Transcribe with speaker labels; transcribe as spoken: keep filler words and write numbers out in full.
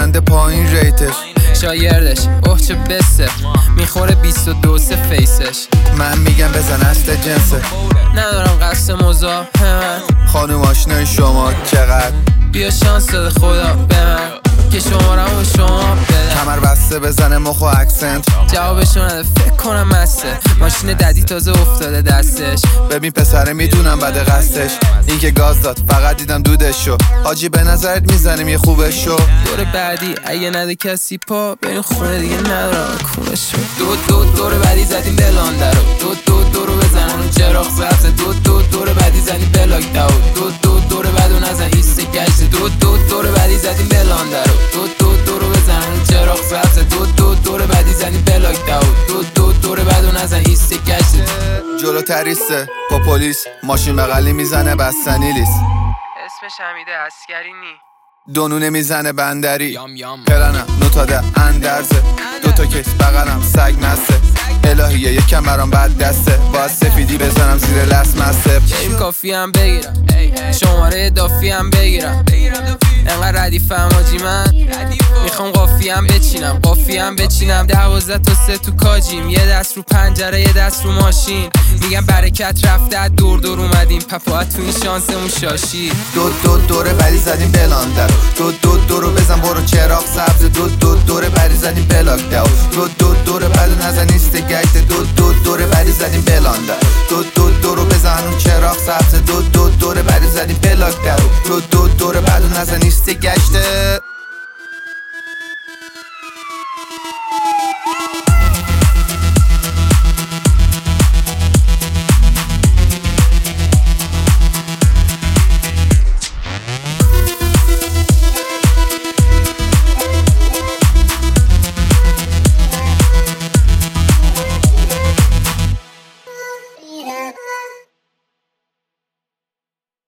Speaker 1: چنده پایین ریتش،
Speaker 2: شاگردش اوه چه بسه میخوره بیست و دو سه فیسش.
Speaker 1: من میگم بزن اصل جنسه،
Speaker 2: ندارم قصد مزاحمت،
Speaker 1: خانوم آشنای شما چقدر،
Speaker 2: بیا شانس داده خدا به من که شمارم به شما بدم.
Speaker 1: کمر بسته بزنه مخ و اکسنت،
Speaker 2: جوابشو نده فکر کنم مسته، ماشین ددی تازه افتاده دستش.
Speaker 1: ببین پسره میدونم بده قصدش، این که گاز داد فقط دیدم دودش شو. حاجی به نظرت میزنیم یه خوبش شو.
Speaker 2: دور بعدی اگه نده کسی پا بریم خونه دیگه ندارم کونش شو. دو دو دور بعدی زدیم بلاندر رو، دو دو دورو بزن اون چراغ سبز، دو دو دور بعدی زدیم بلاک داو، دو دو دور بعدو نزن ایست گشت، دو دو دور بعدی زدیم بلاندر رو، دو دو دورو بزن اون چراغ سبز، دو دو دور بعدی زدیم بلاک داو، دو دو دور بعدو نزن ایست گشت.
Speaker 1: جلو تریسته با پلیس ماشین بغلی میزنه بستنی لیست،
Speaker 2: اسمش حمیده عسکری نی،
Speaker 1: دونونه میزنه بندری،
Speaker 2: یام یام
Speaker 1: پرنم نوتاده اندرزه، دوتا کیس بغلم سگ مسته، الهیه یکم برام بد دسته، باید سفیدی بزنم زیر لس مسته.
Speaker 2: بریم کافی هم بگیرم، شماره دافی هم بگیرم، انقدر ردیفم آجی من میخوام قافی هم بچینم، قافی هم بچینم، دوازده تا سه تو کاجیم، یه دست رو پنجره یه دست رو ماشین، میگم برکت رفته دور دور اومدیم پپاعت تو این شانسمون شاشی.
Speaker 1: دو دو دوره بری زدیم بلاندر، دو دو دورو بزن برو چراغ سبز، دو دو دوره بری زدیم بلاک داو، دو دو دوره بعد نزن ایست گشت، دو دو دوره بری زدیم بلاندر، دو دو دورو بزن اون چراغ سبز، دو دو دوره بری زدیم بلاک داو، دو دو دوره بعد نزن ایست گشت.